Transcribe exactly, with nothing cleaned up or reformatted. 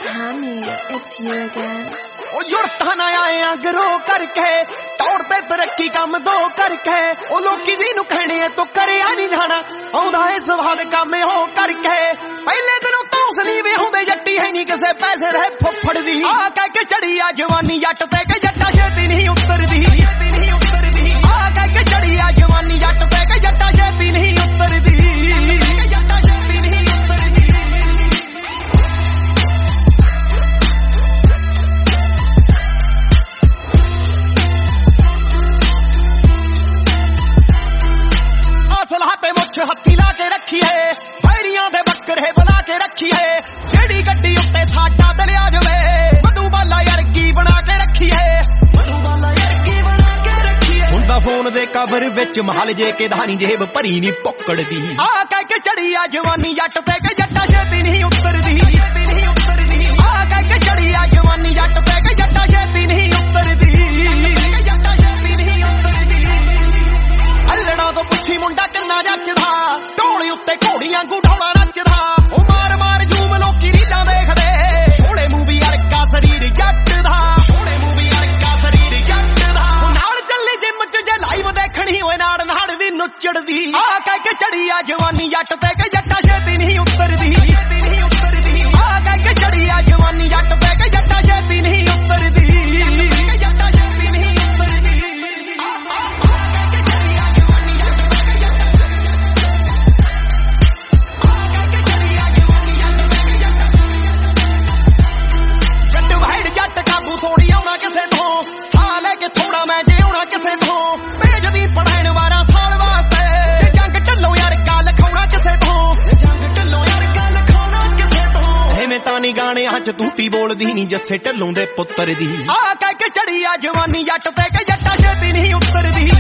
honey, it's you again. ओ जुड़ता ना आए गरो करके तौर ते तरक्की कम दो करके ओ लोकी जी नु कहने तो करे नहीं जाना आउंदा है सुभाव काम हो करके पहले दिनों तो सनी वे होंदे जट्टी है नहीं किसे पैसे रहे फुफड़ दी आ कह के चढ़ी आ जवानी जट ते के जट्टा छेती नहीं उतरदी आ कह के चढ़ी आ जवानी जट ते के जट्टा छेती नहीं उतरदी हत्थी ला के रखी है बैरियां दे बकरे बुला के रखी है जेड़ी गड्डी उत्ते साडा दलिया जवे मधुबाला यारकी बना के रखी है मधुबाला यारकी बना के रखी है हुंदा फोन दे कवर विच महल जे के धानी जेब भरी नी पकड़ दी आ कह के चढ़ी आ जवानी जट ते के जट्टा छेती नहीं उतरदी आ कह के चढ़ी आ जवानी जट ते के जट्टा छेती नहीं उतरदी अल्लड़ा तो पुछी मुंडा किन्ना जचदा ढोली उत्ते घोड़ियां गुढाउणा नचदा ओ मार मार जूम लोकी रीलां देखदे छोड़े मूवी अरका शरीर जट दा छोड़े मूवी अरका शरीर जट दा नाल चली जिम च जे लाइव देखणी होए नाड़ नाड़ दी नुचड़दी आ कह के चढ़ी आ जवानी जट ते के जट्टा छेती नहीं उतरदी आ कह के चढ़ी आ जवानी जट ते के जट्टा छेती नहीं उतरदी गाने च तूती बोलदी नी जस्से ढल्लों दे पुत्तर दी आ कह के चढ़ी आ जवानी जट ते के जट्टा छेती नहीं उतरदी